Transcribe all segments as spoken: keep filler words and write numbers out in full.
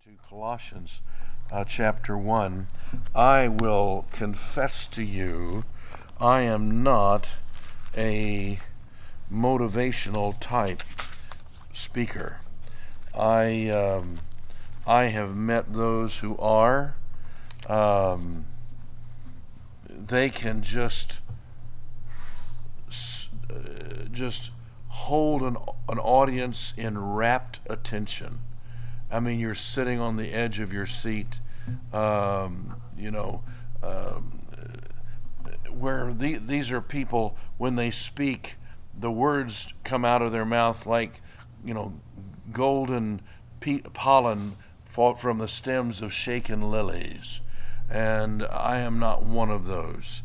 to Colossians uh, chapter one. I will confess to you, I am not a motivational type speaker. I um, I have met those who are. Um, they can just uh, just hold an an audience in rapt attention. I mean, you're sitting on the edge of your seat, um, you know, um, where the, these are people, when they speak, the words come out of their mouth like, you know, golden pe- pollen fought from the stems of shaken lilies. And I am not one of those.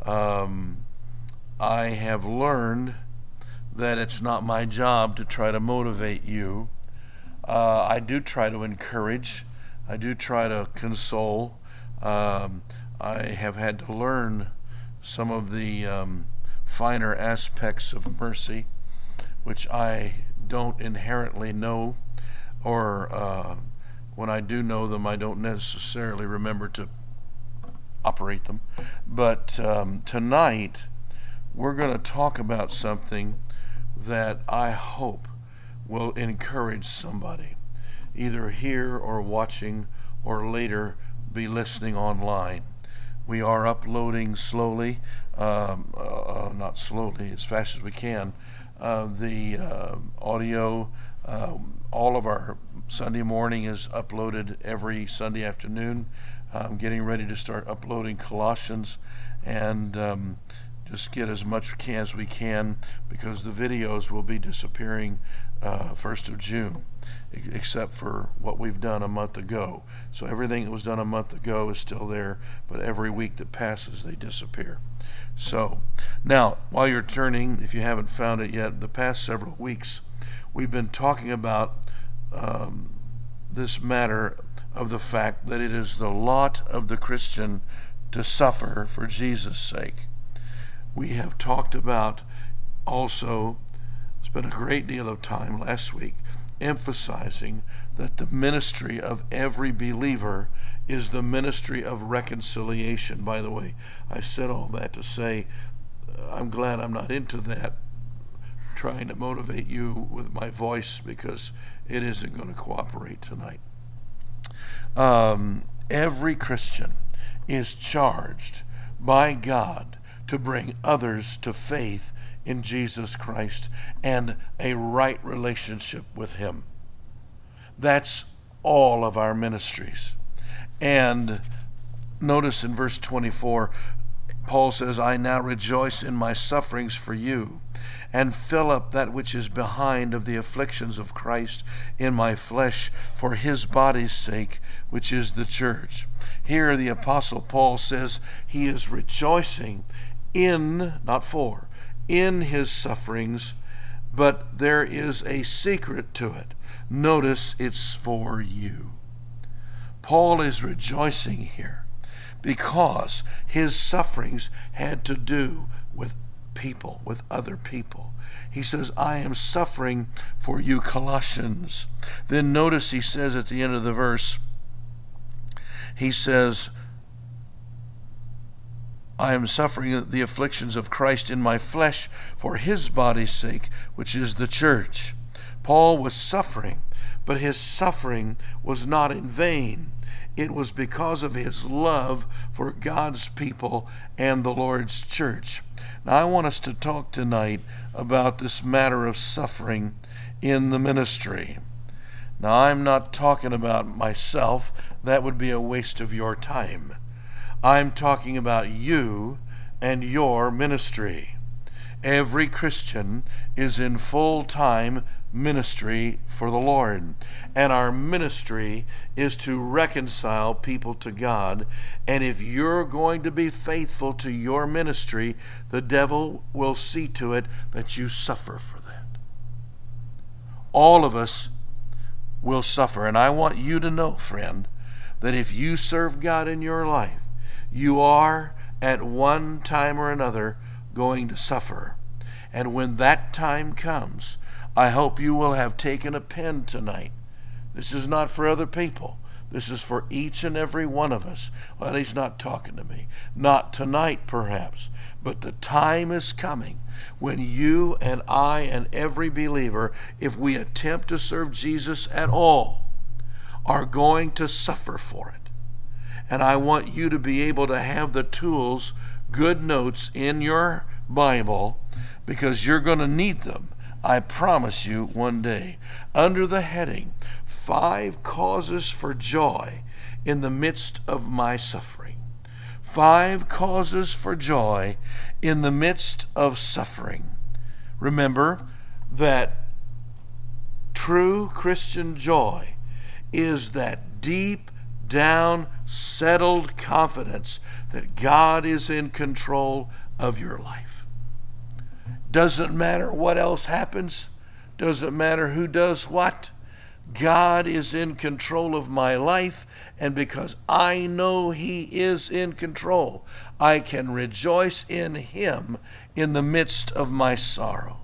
Um, I have learned that it's not my job to try to motivate you. Uh, I do try to encourage. I do try to console. Um, I have had to learn some of the um, finer aspects of mercy, which I don't inherently know, or uh, when I do know them, I don't necessarily remember to operate them. But um, tonight, we're going to talk about something that I hope will encourage somebody, either here or watching or later be listening online. We are uploading slowly, um, uh, not slowly, as fast as we can, uh, the uh, audio. Uh, all of our Sunday morning is uploaded every Sunday afternoon. I'm getting ready to start uploading Colossians, and um, just get as much can as we can, because the videos will be disappearing uh, first of June, except for what we've done a month ago. So everything that was done a month ago is still there, but every week that passes, they disappear. So now, while you're turning, if you haven't found it yet, the past several weeks, we've been talking about um, this matter of the fact that it is the lot of the Christian to suffer for Jesus' sake. We have talked about also, spent a great deal of time last week emphasizing that the ministry of every believer is the ministry of reconciliation. By the way, I said all that to say uh, I'm glad I'm not into that, trying to motivate you with my voice, because it isn't going to cooperate tonight. Um, every Christian is charged by God to bring others to faith in Jesus Christ and a right relationship with Him. That's all of our ministries. And notice in verse twenty-four, Paul says, I now rejoice in my sufferings for you, and fill up that which is behind of the afflictions of Christ in my flesh for His body's sake, which is the church. Here the Apostle Paul says he is rejoicing in, not for, in his sufferings, but there is a secret to it. Notice it's for you. Paul is rejoicing here because his sufferings had to do with people, with other people. He says, I am suffering for you, Colossians. Then notice he says at the end of the verse, he says, I am suffering the afflictions of Christ in my flesh for His body's sake, which is the church. Paul was suffering, but his suffering was not in vain. It was because of his love for God's people and the Lord's church. Now, I want us to talk tonight about this matter of suffering in the ministry. Now, I'm not talking about myself. That would be a waste of your time. I'm talking about you and your ministry. Every Christian is in full-time ministry for the Lord, and our ministry is to reconcile people to God. And if you're going to be faithful to your ministry, the devil will see to it that you suffer for that. All of us will suffer, and I want you to know, friend, that if you serve God in your life, you are at one time or another going to suffer. And when that time comes, I hope you will have taken a pen tonight. This is not for other people. This is for each and every one of us. Well, he's not talking to me. Not tonight, perhaps. But the time is coming when you and I and every believer, if we attempt to serve Jesus at all, are going to suffer for it. And I want you to be able to have the tools, good notes in your Bible, because you're going to need them. I promise you one day. Under the heading, Five Causes for Joy in the Midst of My Suffering. Five causes for joy in the midst of suffering. Remember that true Christian joy is that deep down, settled confidence that God is in control of your life. Doesn't matter what else happens. Doesn't matter who does what. God is in control of my life, and because I know He is in control, I can rejoice in Him in the midst of my sorrow.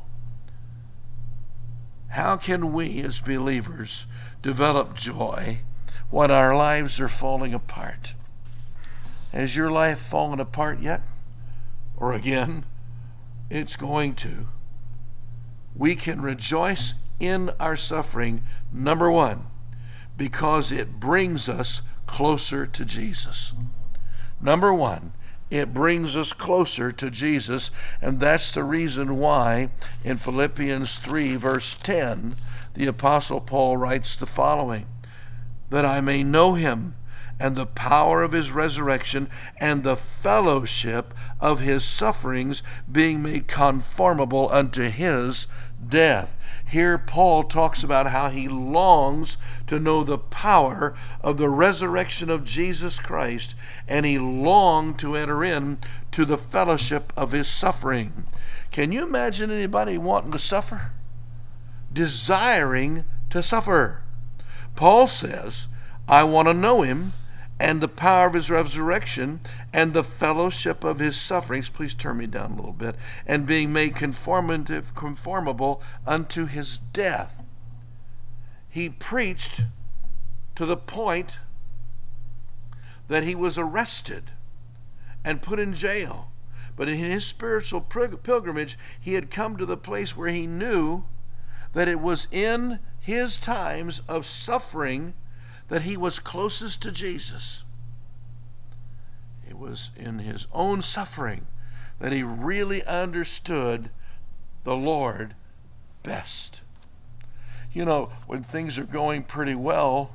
How can we as believers develop joy when our lives are falling apart? Has your life fallen apart yet? Or again, it's going to. We can rejoice in our suffering, number one, because it brings us closer to Jesus. Number one, it brings us closer to Jesus, and that's the reason why in Philippians three, verse ten, the Apostle Paul writes the following, that I may know Him and the power of His resurrection and the fellowship of His sufferings, being made conformable unto His death. Here Paul talks about how he longs to know the power of the resurrection of Jesus Christ, and he longed to enter in to the fellowship of His suffering. Can you imagine anybody wanting to suffer? Desiring to suffer. Paul says, I want to know Him and the power of His resurrection and the fellowship of His sufferings. Please turn me down a little bit. And being made conformative, conformable unto His death. He preached to the point that he was arrested and put in jail. But in his spiritual pilgrimage, he had come to the place where he knew that it was in his times of suffering that he was closest to Jesus. It was in his own suffering that he really understood the Lord best. You know, when things are going pretty well,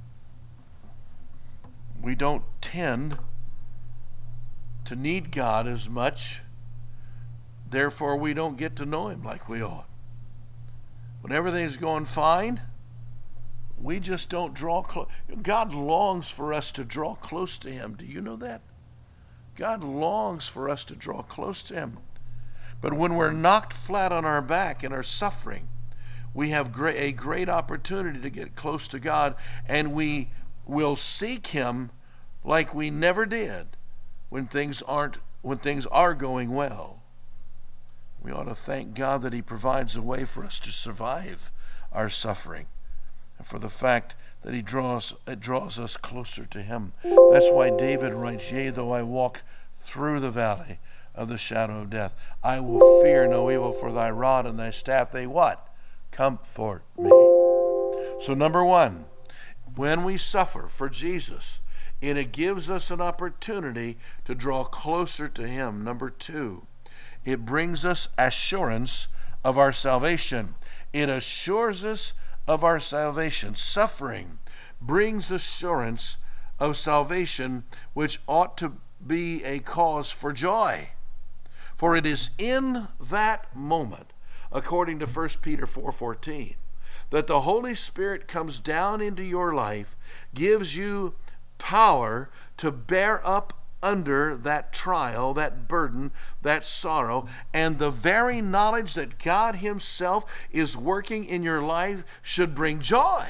we don't tend to need God as much. Therefore, we don't get to know Him like we ought. When everything's going fine, we just don't draw close. God longs for us to draw close to Him. Do you know that? God longs for us to draw close to Him. But when we're knocked flat on our back in our suffering, we have great, a great opportunity to get close to God, and we will seek Him like we never did when things aren't, when things are going well. We ought to thank God that He provides a way for us to survive our suffering, and for the fact that He draws it draws us closer to Him. That's why David writes, yea, though I walk through the valley of the shadow of death, I will fear no evil, for Thy rod and Thy staff, they what? Comfort me. So number one, when we suffer for Jesus, it gives us an opportunity to draw closer to Him. Number two, it brings us assurance of our salvation. It assures us of our salvation. Suffering brings assurance of salvation, which ought to be a cause for joy. For it is in that moment, according to First Peter four fourteen, that the Holy Spirit comes down into your life, gives you power to bear up under that trial, that burden, that sorrow, and the very knowledge that God Himself is working in your life should bring joy.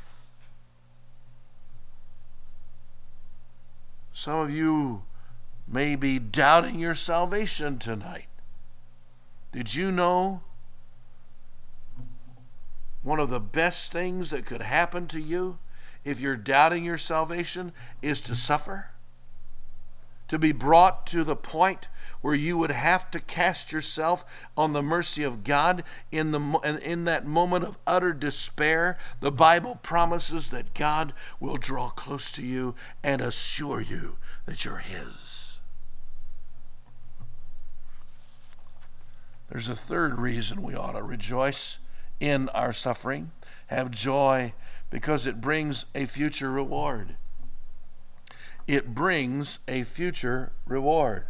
Some of you may be doubting your salvation tonight. Did you know one of the best things that could happen to you if you're doubting your salvation, is to suffer? To be brought to the point where you would have to cast yourself on the mercy of God in the in that moment of utter despair? The Bible promises that God will draw close to you and assure you that you're His. There's a third reason we ought to rejoice in our suffering, have joy, because it brings a future reward. It brings a future reward.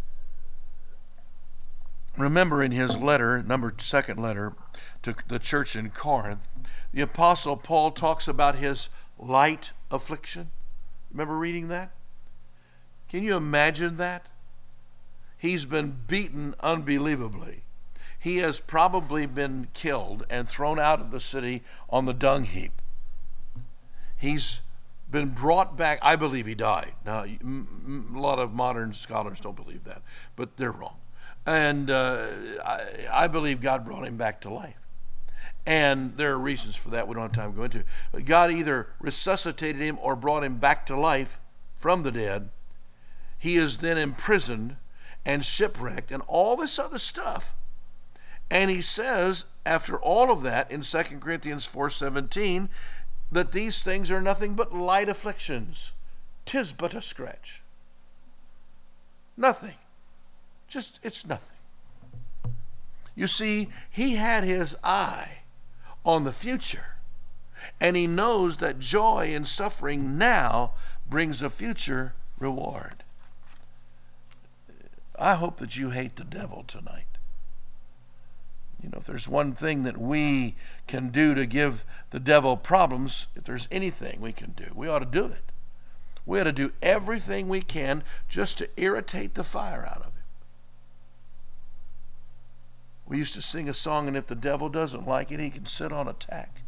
Remember, in his letter, number second letter to the church in Corinth, the Apostle Paul talks about his light affliction. Remember reading that? Can you imagine that? He's been beaten unbelievably. He has probably been killed and thrown out of the city on the dung heap. He's been brought back. I believe he died. Now, a lot of modern scholars don't believe that, but they're wrong. And uh, I, I believe God brought him back to life. And there are reasons for that we don't have time to go into. But God either resuscitated him or brought him back to life from the dead. He is then imprisoned and shipwrecked and all this other stuff. And he says, after all of that, in Second Corinthians four seventeen, that these things are nothing but light afflictions. 'Tis but a scratch. Nothing. Just, it's nothing. You see, he had his eye on the future, and he knows that joy in suffering now brings a future reward. I hope that you hate the devil tonight. You know, if there's one thing that we can do to give the devil problems, if there's anything we can do, we ought to do it. We ought to do everything we can just to irritate the fire out of him. We used to sing a song, and if the devil doesn't like it, he can sit on a tack.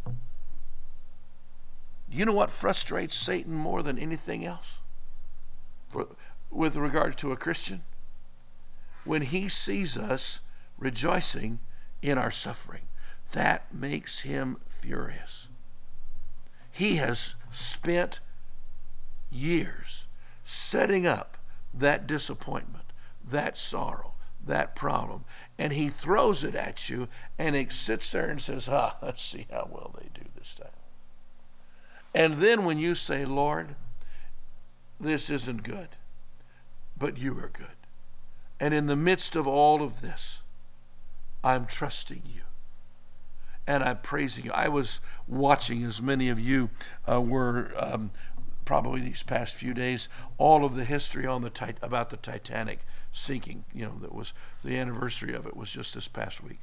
You know what frustrates Satan more than anything else for, with regard to a Christian? When he sees us rejoicing in our suffering. That makes him furious. He has spent years setting up that disappointment, that sorrow, that problem, and he throws it at you, and he sits there and says, ah, let's see how well they do this time. And then when you say, Lord, this isn't good, but you are good. And in the midst of all of this, I'm trusting you, and I'm praising you. I was watching, as many of you uh, were um, probably these past few days, all of the history on the tit- about the Titanic sinking. You know, that was the anniversary of it was just this past week,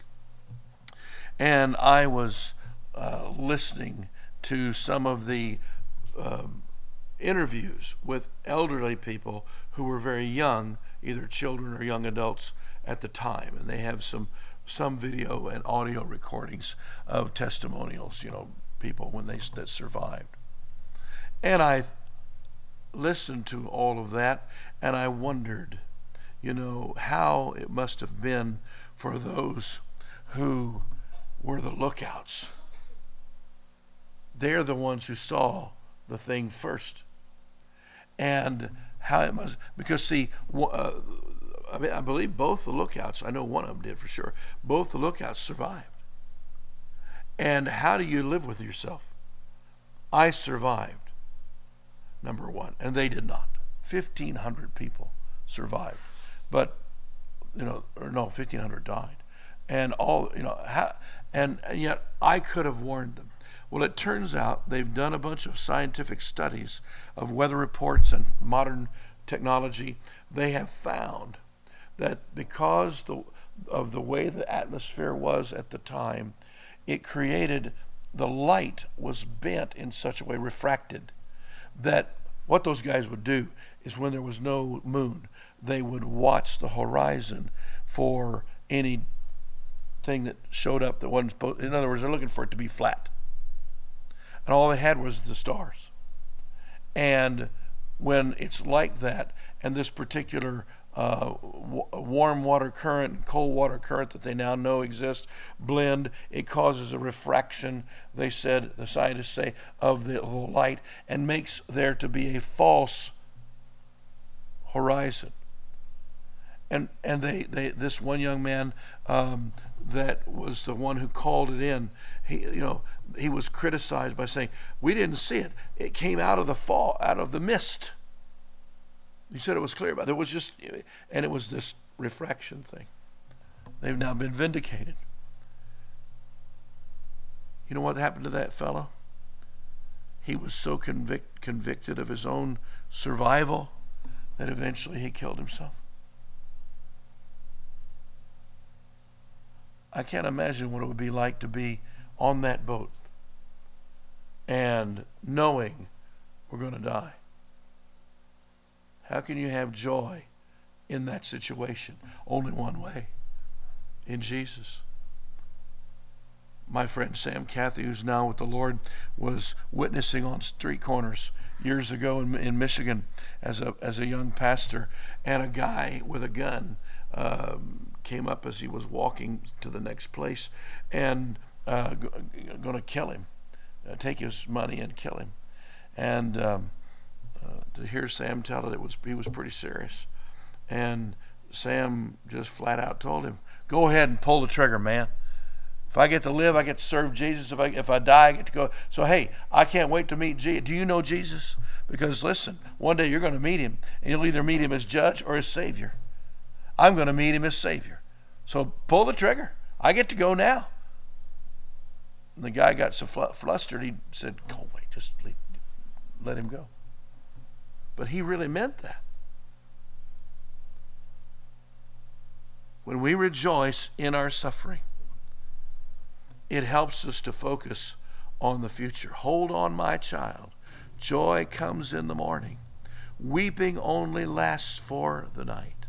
and I was uh, listening to some of the um, interviews with elderly people who were very young, either children or young adults at the time, and they have some. some video and audio recordings of testimonials, you know, people when they that survived. And I listened to all of that, and I wondered, you know, how it must have been for those who were the lookouts. They're the ones who saw the thing first. And how it must, because see, uh, I mean, I believe both the lookouts, I know one of them did for sure, both the lookouts survived. And how do you live with yourself? I survived, number one, and they did not. fifteen hundred people survived, but, you know, or no, fifteen hundred died. And all, you know, how, and, and yet I could have warned them. Well, it turns out they've done a bunch of scientific studies of weather reports and modern technology. They have found that because the, of the way the atmosphere was at the time, it created, the light was bent in such a way, refracted, that what those guys would do is when there was no moon, they would watch the horizon for anything that showed up that wasn't supposed, in other words, they're looking for it to be flat. And all they had was the stars. And when it's like that, and this particular uh, w- warm water current and cold water current that they now know exist blend. It causes a refraction, they said, the scientists say, of the, of the light, and makes there to be a false horizon. And and they, they this one young man um, that was the one who called it in, he you know he was criticized by saying, we didn't see it. It came out of the fall, out of the mist. He said it was clear, but there was just, and it was this refraction thing. They've now been vindicated. You know what happened to that fellow? He was so convict, convicted of his own survival that eventually he killed himself. I can't imagine what it would be like to be on that boat and knowing we're going to die. How can you have joy in that situation? Only one way, in Jesus. My friend Sam Cathy, who's now with the Lord, was witnessing on street corners years ago in, in Michigan as a as a young pastor, and a guy with a gun um, came up as he was walking to the next place and uh, g- going to kill him, uh, take his money and kill him. And um, uh, to hear Sam tell it, it was he was pretty serious. And Sam just flat out told him, "Go ahead and pull the trigger, man. If I get to live, I get to serve Jesus. If I if I die, I get to go." So hey, I can't wait to meet Jesus. Do you know Jesus? Because listen, one day you're going to meet him, and you'll either meet him as judge or as Savior. I'm going to meet him as Savior. So pull the trigger. I get to go now. And the guy got so fl- flustered, he said, "Go away, just leave, let him go." But he really meant that. When we rejoice in our suffering, it helps us to focus on the future. Hold on, my child. Joy comes in the morning. Weeping only lasts for the night.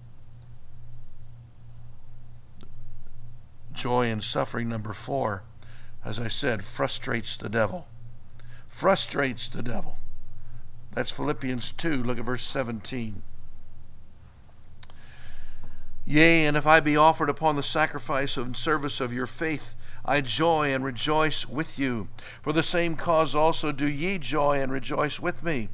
Joy in suffering, number four, as I said, frustrates the devil. Frustrates the devil. That's Philippians two. Look at verse seventeen. Yea, and if I be offered upon the sacrifice and service of your faith, I joy and rejoice with you. For the same cause also do ye joy and rejoice with me.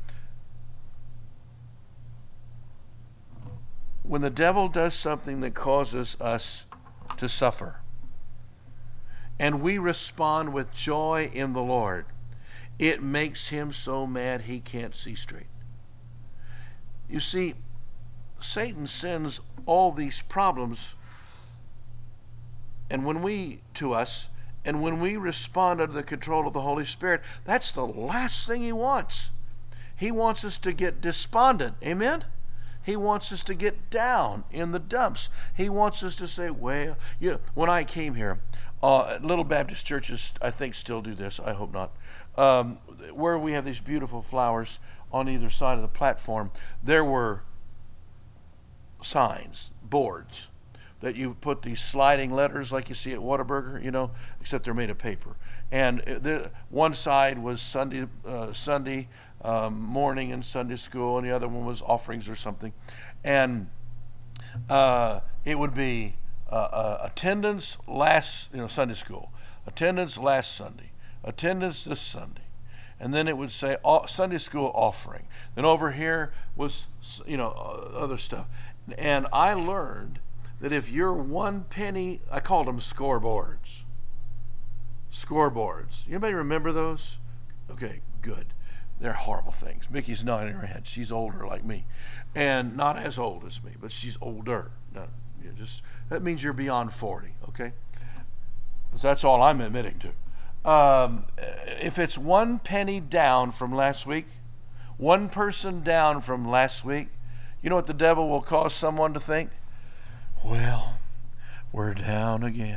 When the devil does something that causes us to suffer, and we respond with joy in the Lord, it makes him so mad he can't see straight. You see, Satan sends all these problems and when we to us and when we respond under the control of the Holy Spirit, that's the last thing he wants. He wants us to get despondent. Amen? He wants us to get down in the dumps. He wants us to say, well, you know, when I came here, uh, little Baptist churches, I think, still do this. I hope not. Um, where we have these beautiful flowers on either side of the platform, there were signs, boards, that you put these sliding letters like you see at Whataburger, you know, except they're made of paper. And the one side was Sunday, uh, Sunday um, morning and Sunday school, and the other one was offerings or something. And uh, it would be uh, uh, attendance last, you know, Sunday school, attendance last Sunday, attendance this Sunday. And then it would say Sunday school offering. Then over here was, you know, other stuff. And I learned that if you're one penny, I called them scoreboards. Scoreboards. Anybody remember those? Okay, good. They're horrible things. Mickey's nodding her head. She's older like me. And not as old as me, but she's older. No, you know, just that means you're beyond forty, okay? Because that's all I'm admitting to. Um, if it's one penny down from last week, one person down from last week, you know what the devil will cause someone to think? Well, we're down again.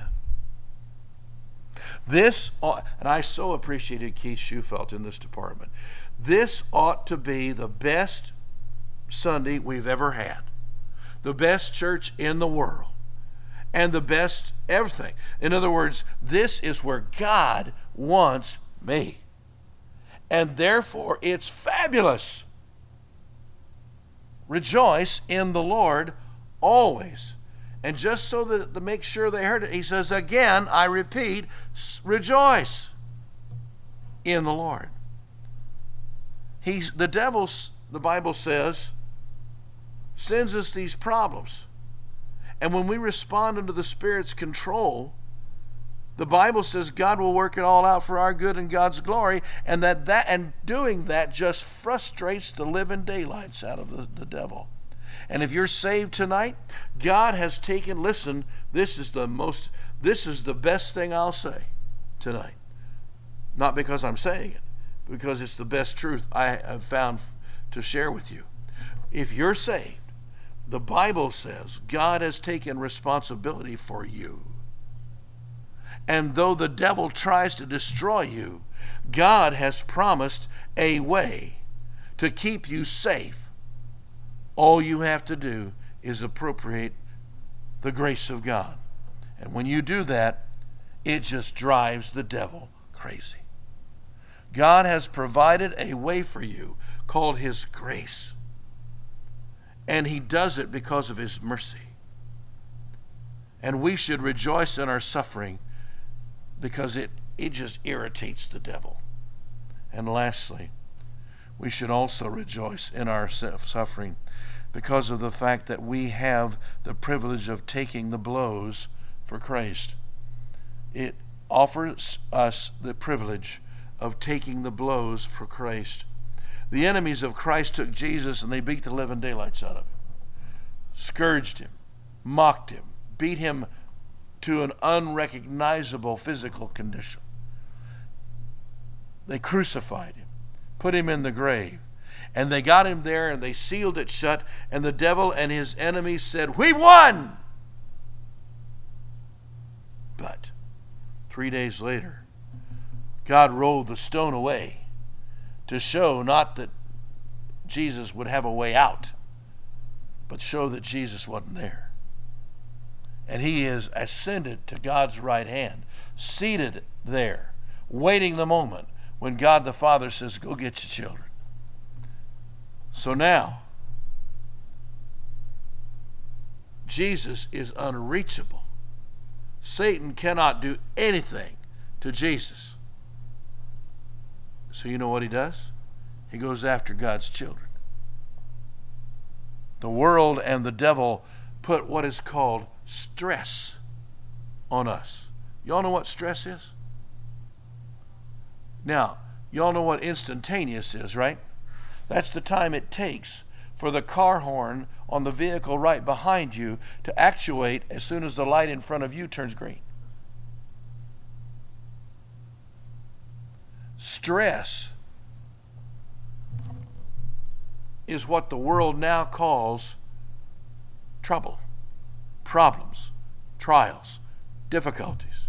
This, ought, and I so appreciated Keith Schufelt in this department. This ought to be the best Sunday we've ever had, the best church in the world, and the best everything. In other words, this is where God wants me, and therefore it's fabulous. Rejoice in the Lord always. And just so that to make sure they heard it, he says, again, I repeat, rejoice in the Lord. He's, the devil, the Bible says, sends us these problems. And when we respond under the Spirit's control, the Bible says God will work it all out for our good and God's glory, and that, that and doing that just frustrates the living daylights out of the, the devil. And if you're saved tonight, God has taken, listen, this is the most, this is the best thing I'll say tonight. Not because I'm saying it, because it's the best truth I have found to share with you. If you're saved, the Bible says God has taken responsibility for you. And though the devil tries to destroy you, God has promised a way to keep you safe. All you have to do is appropriate the grace of God. And when you do that, it just drives the devil crazy. God has provided a way for you called His grace. And He does it because of His mercy. And we should rejoice in our suffering because it, it just irritates the devil. And lastly, we should also rejoice in our suffering because of the fact that we have the privilege of taking the blows for Christ. It offers us the privilege of taking the blows for Christ. The enemies of Christ took Jesus and they beat the living daylights out of him, scourged him, mocked him, beat him to an unrecognizable physical condition. They crucified him, put him in the grave, and they got him there and they sealed it shut, and the devil and his enemies said, "We won!" But three days later, God rolled the stone away to show not that Jesus would have a way out, but show that Jesus wasn't there. And He is ascended to God's right hand, seated there, waiting the moment when God the Father says, "Go get your children." So now, Jesus is unreachable. Satan cannot do anything to Jesus. So you know what he does? He goes after God's children. The world and the devil put what is called stress on us. Y'all know what stress is? Now, y'all know what instantaneous is, right? That's the time it takes for the car horn on the vehicle right behind you to actuate as soon as the light in front of you turns green. Stress is what the world now calls trouble, problems, trials, difficulties.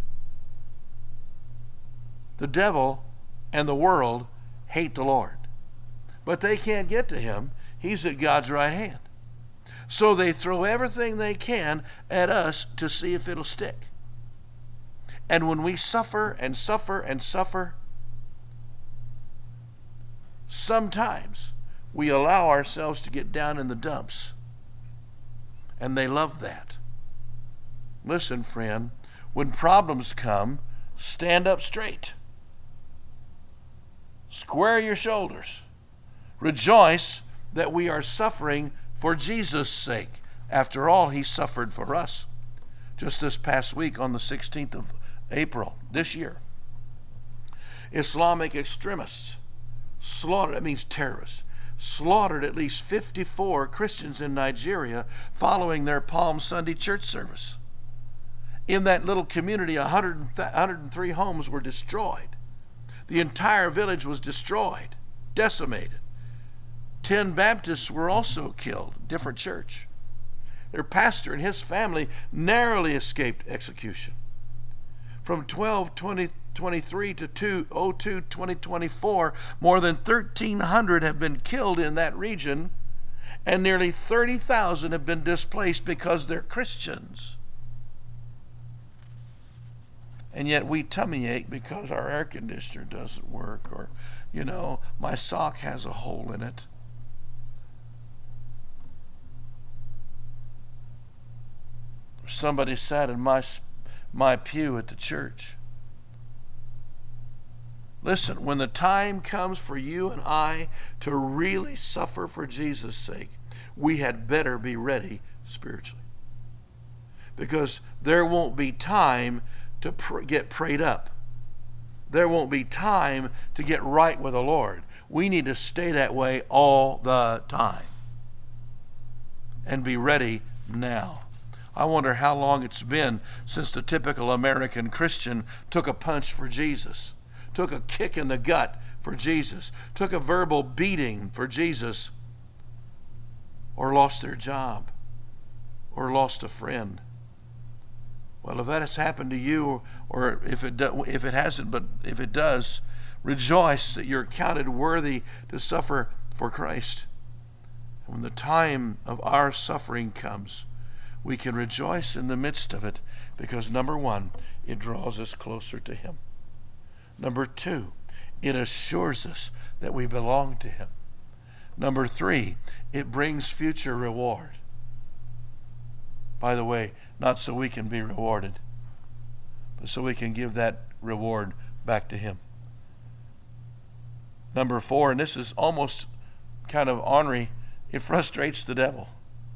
The devil and the world hate the Lord, but they can't get to Him. He's at God's right hand. So they throw everything they can at us to see if it'll stick. And when we suffer and suffer and suffer, sometimes we allow ourselves to get down in the dumps. And they love that. Listen, friend, when problems come, stand up straight. Square your shoulders. Rejoice that we are suffering for Jesus' sake. After all, He suffered for us. Just this past week on the sixteenth of April this year, Islamic extremists slaughtered, that means terrorists, slaughtered at least fifty-four Christians in Nigeria following their Palm Sunday church service. In that little community, one hundred three homes were destroyed. The entire village was destroyed, decimated. Ten Baptists were also killed, different church. Their pastor and his family narrowly escaped execution. From twelve twenty-three to two oh two twenty twenty-four, more than thirteen hundred have been killed in that region, and nearly thirty thousand have been displaced because they're Christians. And yet we tummy ache because our air conditioner doesn't work, or, you know, my sock has a hole in it. somebody sat in my my pew at the church. Listen, when the time comes for you and I to really suffer for Jesus' sake, we had better be ready spiritually. Because there won't be time to pr- get prayed up. There won't be time to get right with the Lord. We need to stay that way all the time and be ready now. I wonder how long it's been since the typical American Christian took a punch for Jesus, took a kick in the gut for Jesus, took a verbal beating for Jesus, or lost their job, or lost a friend. Well, if that has happened to you, or if it do, if it hasn't, but if it does, rejoice that you're counted worthy to suffer for Christ. And when the time of our suffering comes, we can rejoice in the midst of it because, number one, it draws us closer to Him. Number two, it assures us that we belong to Him. Number three, it brings future reward. By the way, not so we can be rewarded, but so we can give that reward back to Him. Number four, and this is almost kind of ornery, it frustrates the devil.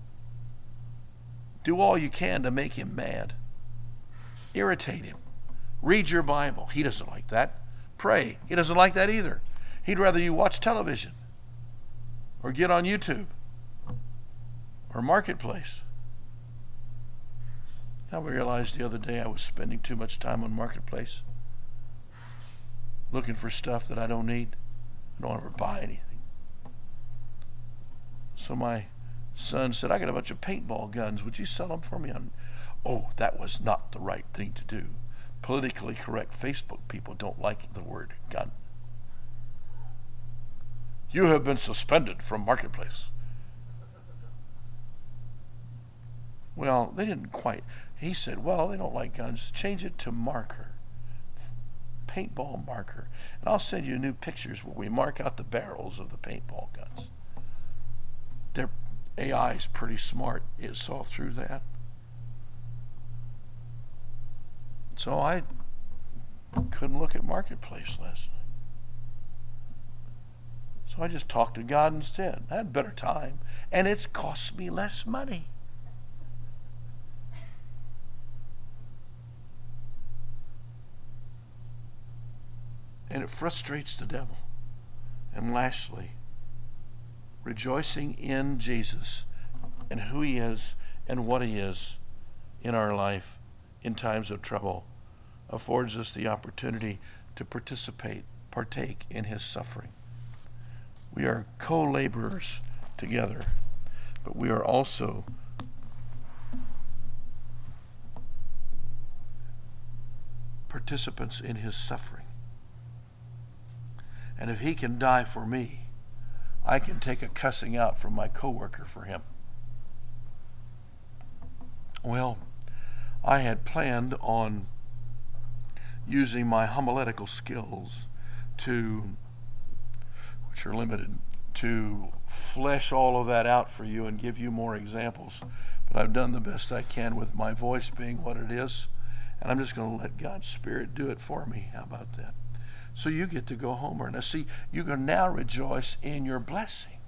Do all you can to make him mad. Irritate him. Read your Bible. He doesn't like that. Pray. He doesn't like that either. He'd rather you watch television or get on YouTube or Marketplace. I realized the other day I was spending too much time on Marketplace looking for stuff that I don't need. I don't ever buy anything. So my son said, I got a bunch of paintball guns. Would you sell them for me? On? Oh, that was not the right thing to do. Politically correct Facebook people don't like the word gun. You have been suspended from Marketplace. Well, they didn't quite. He said, well, they don't like guns. Change it to marker. Paintball marker. And I'll send you new pictures where we mark out the barrels of the paintball guns. Their A I is pretty smart. It saw through that. So I couldn't look at Marketplace last night. So I just talked to God instead. I had a better time. And it's cost me less money. And it frustrates the devil. And lastly, rejoicing in Jesus and who He is and what He is in our life in times of trouble affords us the opportunity to participate, partake in His suffering. We are co-laborers together, but we are also participants in His suffering. And if He can die for me, I can take a cussing out from my coworker for Him. Well, I had planned on using my homiletical skills to, which are limited, to flesh all of that out for you and give you more examples. But I've done the best I can with my voice being what it is, and I'm just going to let God's Spirit do it for me. How about that? So you get to go home. Now see, you can now rejoice in your blessing.